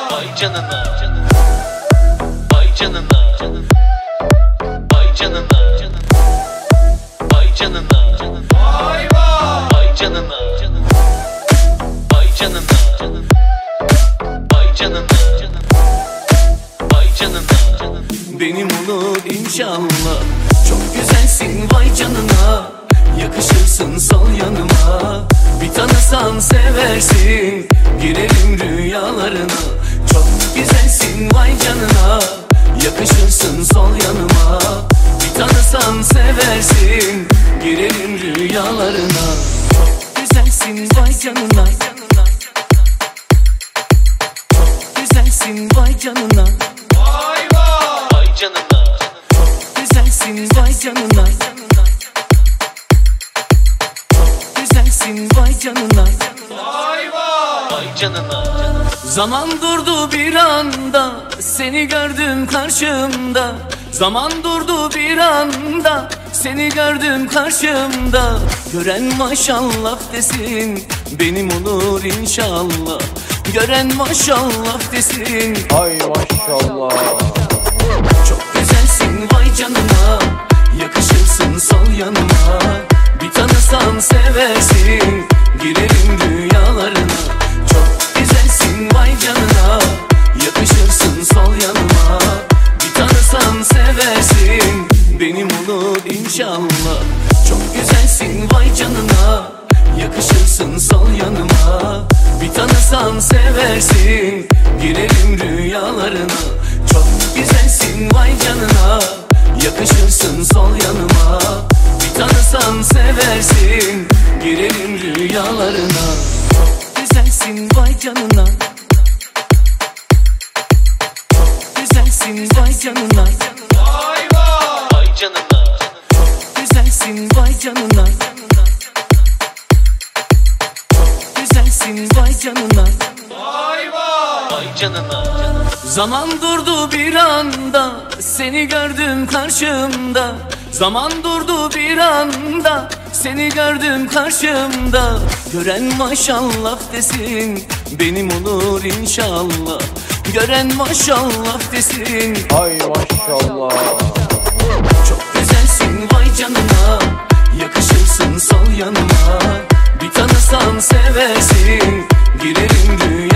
Vay canına, vay canına, vay canına, vay canına, vay canına, vay canına, vay canına, vay canına. Benim olur inşallah. Çok güzelsin vay canına, yakışırsın sol yanıma. Bir tanısan seversin, girerim rüyalarına. Çok güzelsin vay canına, yakışırsın sol yanıma. Bir tanısan seversin, girerim rüyalarına. Çok güzelsin vay canına, çok güzelsin vay canına, vay vay, vay canına. Çok güzelsin vay canına, çok güzelsin vay canına, vay vay, vay canına. Zaman durdu bir anda, seni gördüm karşımda. Zaman durdu bir anda, seni gördüm karşımda. Gören maşallah desin, benim olur inşallah. Gören maşallah desin, ay maşallah. çok güzelsin vay canına, yakışırsın sol yanıma. Bir tanısan seversin, girerim rüyalarına. Çok güzelsin vay canına, yakışırsın sol yanıma. Bir tanısan seversin, benim olur inşallah. Çok güzelsin vay canına, yakışırsın sol yanıma. Bir tanısan seversin, girerim rüyalarına. Çok güzelsin vay canına, yakışırsın sol yanıma. Bir tanısan seversin, girerim rüyalarına. Çok güzelsin vay canına, çok güzelsin vay canına, vay vay, vay canına. Çok güzelsin vay canına, çok güzelsin vay canına, vay vay, vay canına. Zaman durdu bir anda, seni gördüm karşımda. Zaman durdu bir anda, seni gördüm karşımda. Gören maşallah desin, benim olur inşallah. Gören maşallah desin, Ay maşallah. çok güzelsin vay canına, yakışırsın sol yanıma. Bir tanısan seversin, girerim rüyalarına.